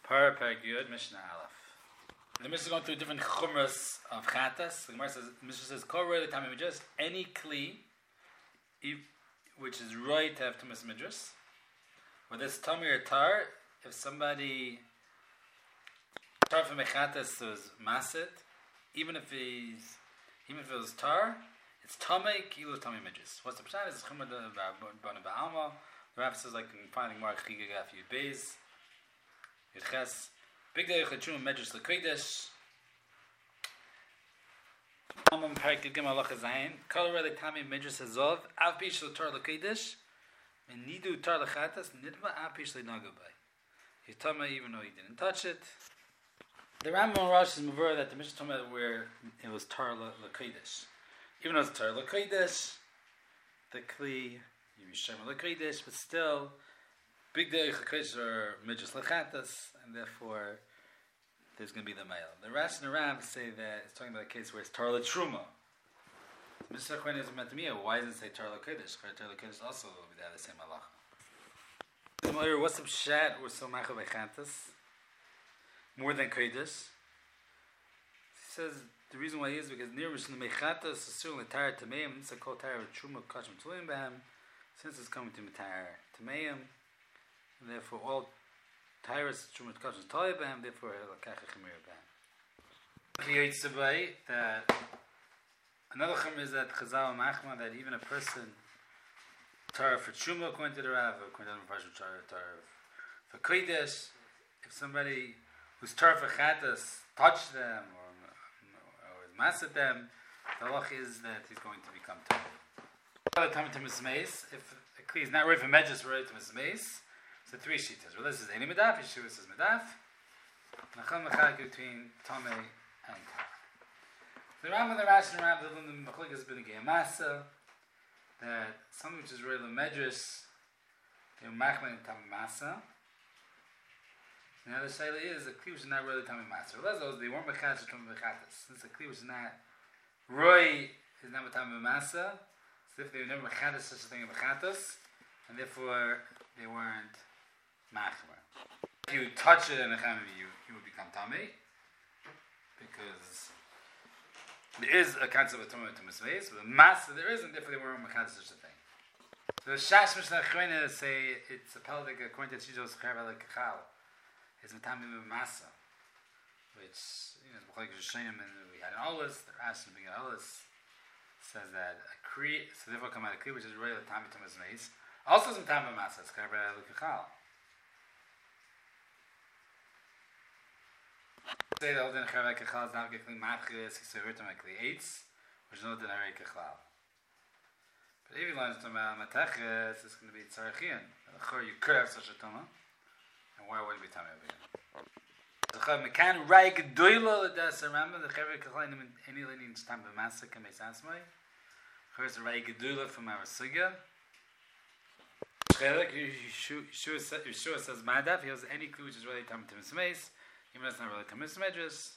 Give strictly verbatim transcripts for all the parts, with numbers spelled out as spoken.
Per per Yud Mishnah Aleph. The Mishnah is going through different chumras of chatas. The Gemara says, the Mishnah says, Kol roi l'tamei midras, any kli, which is right to have tumas midras, whether it's tami or tar, if somebody tar from a chatas was masid, even if he's, even if it was tar, it's tamei kilu tamei midras. What's the pshat? It's chumra b'ana ba'alma. The Rav says, like in finding Mark Chigagaf Yud Beis. Yudches, big day of Chachum Medrash L'Kodesh. Amam Parak Gim Halacha Zayin. Kol Rei L'Tamei Medrash Hazov. Av Pish L'Tor L'Kodesh. And Nidu Tar L'Chatas. Nidma Av Pish L'Nagu Bay. He's talking about even though he didn't touch it. The Rambam Rosh is Mavur that the Mishnah talking about where it was Tar L'Kodesh. Even though it's Tar L'Kodesh, the Kli Yishem L'Kodesh, but still. Big day Chakodesh are midras lechatas, and therefore there's going to be the male. The Rash and the Rav say that it's talking about a case where it's Tar L'Truma. Mister Chwen is meant to me. Why doesn't it say Tar L'Kodesh? Tar L'Kodesh also will be the same halacha. What's the pshat or so machav lechatas more than kodesh? He says the reason why is because near Mishnah mechatas is certainly Tar Tameim. It's a called Tar Truma Kachim Tulim B'Hem. Since it's coming to Tar Tameim. And therefore, all Tyrus Trumat Kachas Toy Bam, therefore, Lakacha Chimir Bam. Creates a way that another Chim is that Chazal Machma, that even a person Torah for Truma, according to the Rav, according to the Rav, Torah for Kodesh, if somebody who's Torah for Chatas touched them or, or is massed them, the halach is that he's going to become Torah. If a Kli is not right for Medjus, right to Mismace. So three shitas. Well, this is any medaf. Yeshua says medaf. Nachal mechalik between Tomei and Tar. The Ram and the Rash and the Ram the mechalik has been a geyamasa that something which is really medrus, they're machman and Tomei masa. The other shaila is a kli which is not really Tomei masa. Well, those they weren't mechatas or Tomei mechatas. Since the kli which is not roy is not Tomei masa, so if they were never mechatas such a thing as mechatas, and therefore they weren't. Machmer. If you touch it in a cham you, you would become tamei, because there is a concept of tamei to misveis, but mass there isn't. Therefore, they weren't mechad such a thing. So the Shash Mishnah Chreina say it's a peldik according to Tzijos Chavel Kachal. It's metamim masa, which you know is like Shayim and we had an olis. The Rash and being olis says that a kri. So therefore, come out a kri which is really a tamei to misveis. Also, some tamei masa. It's Chavel Kachal. Say that all the Chavel Kachal is not getting matchis. He said hurt him like eights, which is not the Chavel Kachal. But if you learn to matachis, it's going to be tzarachian. You could have such a tama, and why would it be tamei again? The Chavel Mekan Rai Gedoyla L'das. Remember the Chavel Kachal in any lineage time b'masa kamei sasmai. First the Rai Gedoyla from our sugya. Yeshua says madaf. He has any clue which is really tamei to mismeis. Even though it's not really Tamis Medras.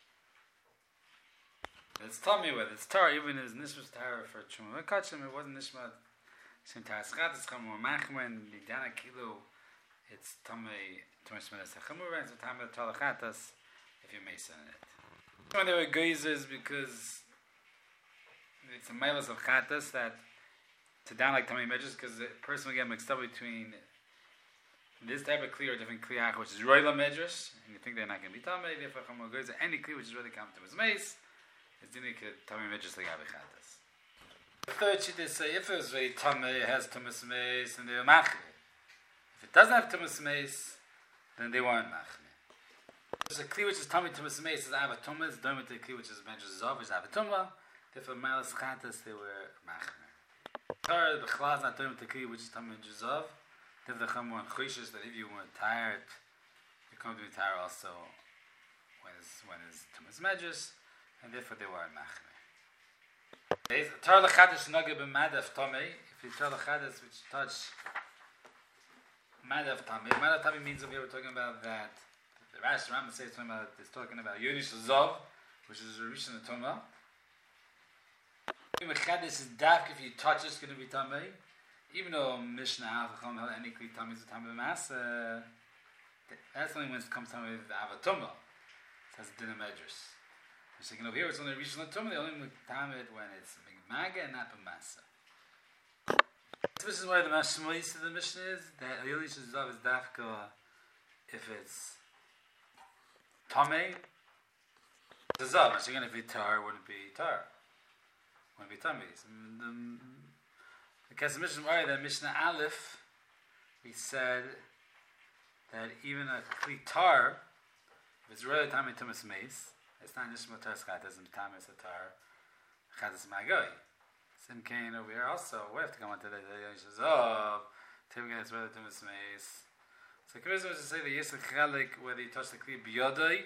It's Tommy with it's Tar, even as Nishma's Tar for Chumah Kachim, it wasn't Nishma Shem Taschat, it's Chamor Machman, Lidana Kilo, it's Tommy Tumas Medas Hachamur, and it's Tommy Talachatas, if you may say it. When there were geysers, because it's a milas of Chatas that to down like Tommy Medras, because the person will get mixed up between this type of kli or different kliach, which is royla medras, and you think they're not going to be tamei. Therefore, chamor goes any kli which is really come to his mace, is dinik tamei medras legabe chatas. The third sheet is say if it was very tamei, it has tumas mace, and they're machme. If it doesn't have tumas mace, then they weren't machme. There's a kli which is tamei tumas mace is avatumas, don't with the kli which is medras zov is avatuma. Therefore, malas chatas they were machme. Third, the chlaz not don't with the kli which is tamei medras zov. If the Chum and Choshes that if you were tired, you come to be tired also when it's when it's Tumas Medjus, and therefore they were Machme. Tar L'Chadas Nogeh b'Madaf Tomei. If you Tar L'Chadas which touch Madaf Tomei, Madaf Tomei means that we were talking about that. The Rash Rambam says talking about is talking about Yonish Zov, which is a Rishon Tumah. Mechadis is dark if you touch it's going to be Tomei. Even though Mishnah Alcham held any kli tamei is a tamei masa, That's only when it comes time with Avatuma. It says Dinah Medras. We're saying over here it's only Rishon Tumah, they only time it when it's Maga and not B'masa. This is why the Mashmois of the Mishnah is that Ayolish Zav is Dafka if it's Tameh. The Zav, actually, again, if it's Tar, wouldn't be Tar. Wouldn't be Tameh. So the, the case of Mishnah Mari, that Mishnah Aleph, we said that even a Kli Tar, if it's really Tameh Tumas Meis, it's not Nishma Tar Skatas, and Tameh is a Tar, Chatas Magoi. Sim Kane over here also, we have to come on to the Yishaz of Tivgan is really Tumas Meis. So Kabbalah was to say that Yisach Chalik, whether you touch the Kli Biyodai,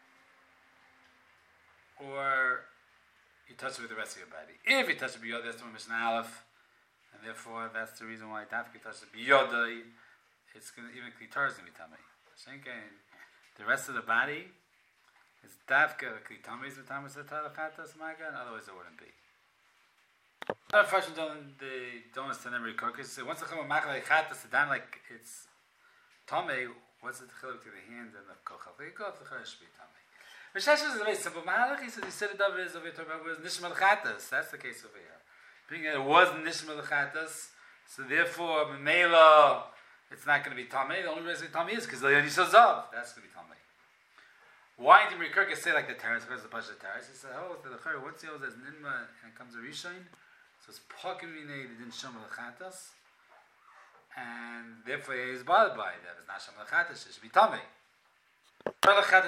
or you touch it with the rest of your body. If you touch the Biyodai, that's the Mishnah Aleph, and therefore that's the reason why Dafka you touch the Biyodai, it's going to, even Kli Tar is going to be Tamei. Shenkein, the rest of the body is Dafka, the Kli Tamei is the Tamei Satar Chatas Maga, and otherwise it wouldn't be. Another fashion don't they don't understand every because so once the Chama Maga like Chatas, then like it's Tamei, what's the chiluk to the hand and the kochel? The kochel the chayah should be Tamei. Rishash is very simple. Mahalach, he said, he said it over is over here talking about was Nishma L'chatas. That's the case over here. Being that it wasn't Nishma L'chatas, so therefore, Memela, it's not going to be Tamei. The only reason it's Tamei is because the Yisha Zav. That's going to be Tamei. Why did Rikirka say like the terrace? Because the Pasha terrace. He said, oh, the Chayah, what's the old as Ninma and it comes a Rishon? So it's Pakimine, they didn't Shama L'chatas. And therefore he is bothered by it. That it's not Shama L'chatas, it should be Tamei. Similar to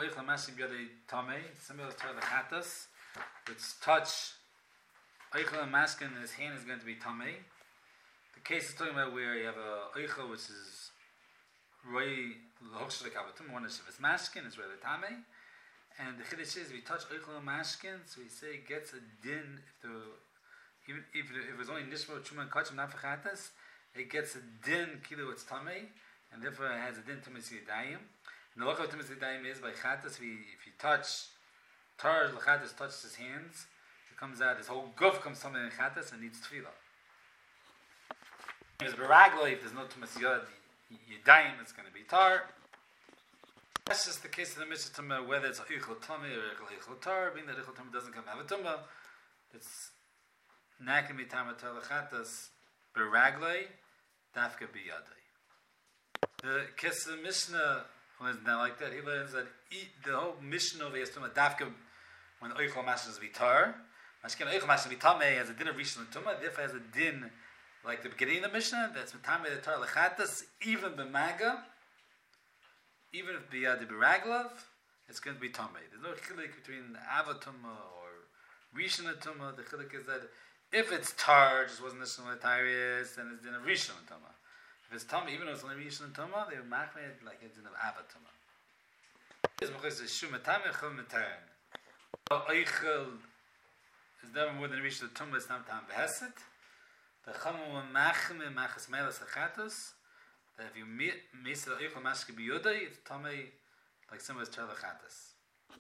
Chatas, which touch Eichel and Maskin in his hand is going to be Tamei. The case is talking about where you have a Eichel which is Roi L'Hochshel Kavatum, one is if it's Maskin, it's really Tamei. And the Chiddush is if you touch Eichel and Maskin, so we say it gets a din, if the, even if, if it was only Nishma, Chuma, and Kachim, not for Chatas, it gets a din, Kilo, it's Tamei, and therefore it has a din Tamei Yadayim. And the look of Tumas Yadayim is by Chatas, if you, if you touch, Tar, Chatas touches his hands, it comes out, his whole guf comes something in Chatas and needs Tefillah. There's Baragla, if there's no Tumas Yadayim, it's going to be Tar. That's just the case of the Mishnah Tumah, whether it's Eichel Tumah or Eichel Tar, being that Eichel Tumah doesn't come out of Tumah, it's not going to be Tamah Tar Chatas, Baragla, Dafka Biyadai. The case of the Mishnah was not like that. He learns that eat, the whole mission of is Tumah Dafka when Eichel Mashal is Vitar. Mashkin Eichel Mashal Vitameh has a din of Rishon Tumah, therefore has a din like the beginning of the Mishnah, that's Vitameh the Tar Lechatas, even B'maga, even if Biyad B'raglav, it's going to be Tameh. There's no chilik between Ava Tumah or Rishon Tumah. The chilik is that if it's Tar, just wasn't Rishon Latarius, then it's din of Rishon Tumah. If it's Tameh, even though it's only Rishon Tumah, they would make it like it's din of Ava Tumah. It's because it's Shum Tameh Chum Metaran. Eichel is never more than Rishon Tumah. It's not Tam Beheset. The Chamu Machme Machas Melas Achatos. That if you miss the Eichel Mashke Biyodai, it's Tameh like similar to Terlachatas.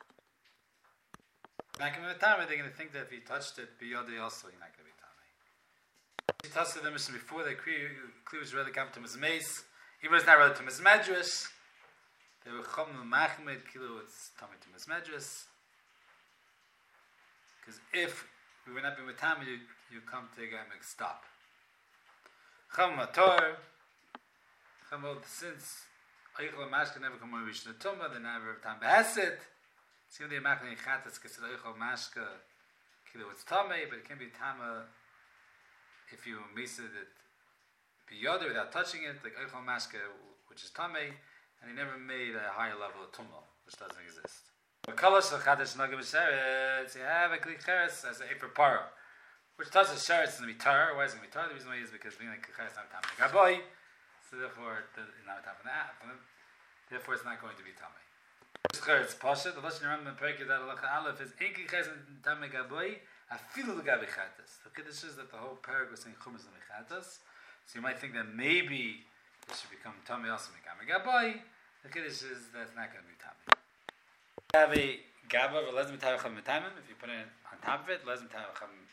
Back in the time, they're going to think that if you touched it Biyodai also, you're not going to be Tameh. He touched the mission before the Kli was really come to his mace. Even though it's not really to his Medras, they were Chamu Machme Kilo, it's Tameh to his Medras. Because if we were not being with Tameh, you, you come to a guy and make stop. Chamu Mator. Since Eichel and Mashke never come on Rishon Tumah, they never have time Beheset. See when they make in Chatas, because Eichel and Mashke, Kilo it's Tameh, but it can be Tameh if you miss it Biyodai without touching it, like Eichel and Mashke, which is Tameh, and he never made a higher level of Tumah, which doesn't exist. But Kalash Chatas Nagam Sheretz, you have a Kli Cheres as an Eper Para, which touches Sheretz is going to be Tar. Why is it going to be Tar? The reason why is because being like Kli Cheres not Tameh Gaboy. So therefore, it's not time for that. Therefore, it's not going to be Tamei. It's Pasha. The Lashon Rambam Perek that Halacha Aleph is Enki Chesed Tamei Gaboy Afilu L'Gabi Chatas. The Kiddush is that the whole Perek was saying Chumas and Chatas. So you might think that maybe it should become Tamei also Megami Gaboy. The Kiddush is that's not going to be Tamei. You have a Gaba of Lezim Tavacham Metamim. If you put it on top of it, Lezim Tavacham Metamim.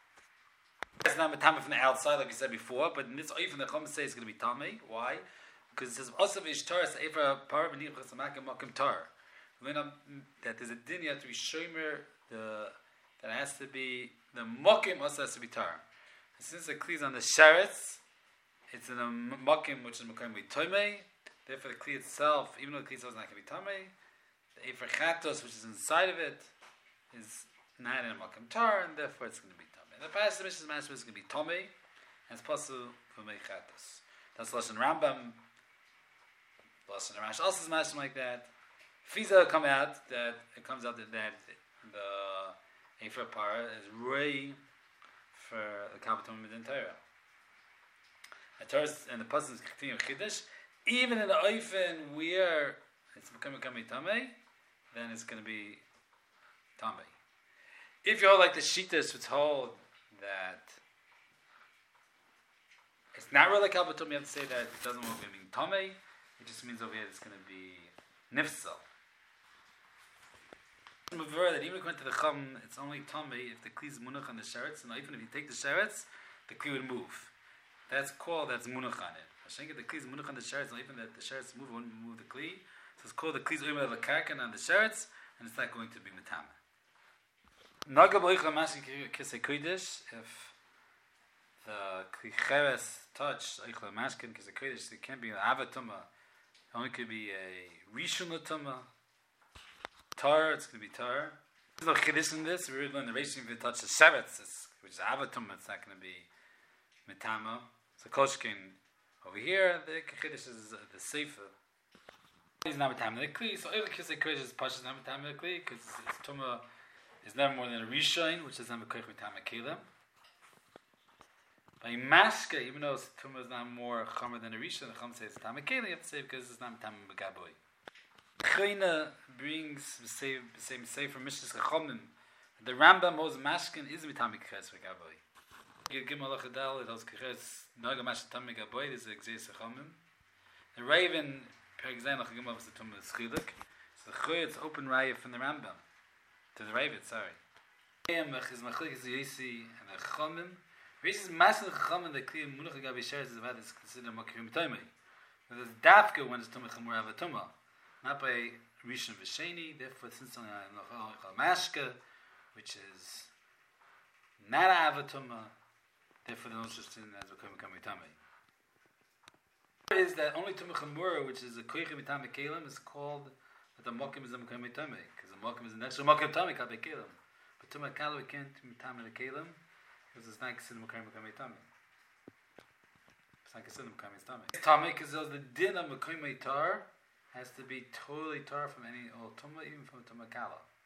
It's not Metamim from the outside, like we said before, but in this Oif, the Chum says it's going to be Tamei. Why? Because it says also v'ishtar se'efra par v'nichas amakim makim tar. That there's a din you have to be shomer the that has to be the makim also has to be tar. And since the kli is on the sheretz, it's in a makim which is makim with tomei. Therefore, the kli itself, even though the kli itself is not going to be tomei, the efer chatos which is inside of it is not in a makim tar, and therefore it's going to be tomei. The past the Mishnah's master is going to be tomei, and it's possible for mei chatos. That's lashon Rambam. Lashon Rash also is mashing like that. Fiza come out that it comes out that, that the Efer Para is Rei for the Kabbalah Midin Torah. And the person is continuing Chiddush. Even in the Oifen where it's becoming Kamei Tamei, then it's going to be Tamei. If you hold like the Shittas, which hold that it's not really Kabbalah, you have to say that it doesn't mean Tamei. It just means over here it's going to be Nifsal. That even according to the Chum, it's only Tomei if the Kli is Munach on the Sheretz, and even if you take the Sheretz, the Kli would move. That's called, that's Munach on it. Hashenka, the Kli is Munach on the Sheretz, and even that the Sheretz move, won't move the Kli. So it's called the Kli is Oimer L'Karkan on the Sheretz, and it's not going to be Metama. Naga B'oich L'Mashi Kisei Kodesh, if the Kli Cheres touch Oich L'Mashkin Kisei Kodesh, it can't be an Avatuma, it only could be a Rishon L'Tuma, Tar, it's going to be tar. There's no chiddush in this. We're going to raise if it touch the sheretz, which is avatum. It's not going to be mitama. So koshkin over here. The chiddush is the sefer. It's not mitama the kli. So every kisei kodesh is pashas not mitama the kli because its tuma is never more than a rishon, which is not mekoich mitama kelim. By mashka, even though tuma is not more chamer than a rishon, the chum says mitama kelim. You have to say because it's not mitama megaboy. Chayna brings the same same say from Mishnah Chachamim. The Rambam Mos Mashkin is mitami kches v'gaboy. Gimel Achadal it has kches naga mashkin mitami gaboy. This is Exeis Chachamim. The Raven per example Gimel was the Tumah Schiluk. So the Choy it's open raya from the Rambam to the Raven. Sorry. Yemach is machlik is Yisi and the Chachamim. This is Mashkin Chachamim the Kli Munach Gabi Sheretz is about is considered makim mitami. There's dafka when it's Tumah Chamur Avatuma. Not by Rishon V'Sheni, therefore since on Mashka, which is not Avatuma, therefore the most interesting as becoming Kamitame. Is that only Tumah Chamura, which is a Koicha Mitame Kalim, is called that the Mokim is a Kamitame, because the Mokim is an extra Mokim Tame Kabe Kalim. But Tumah Kalim can't Mitame the Kalim, because it's not considered Kamitame. It's not considered Kamitame. Tame, because the din of Mekoimei Tar has to be totally tar from any old tumah, even from a tumah kala.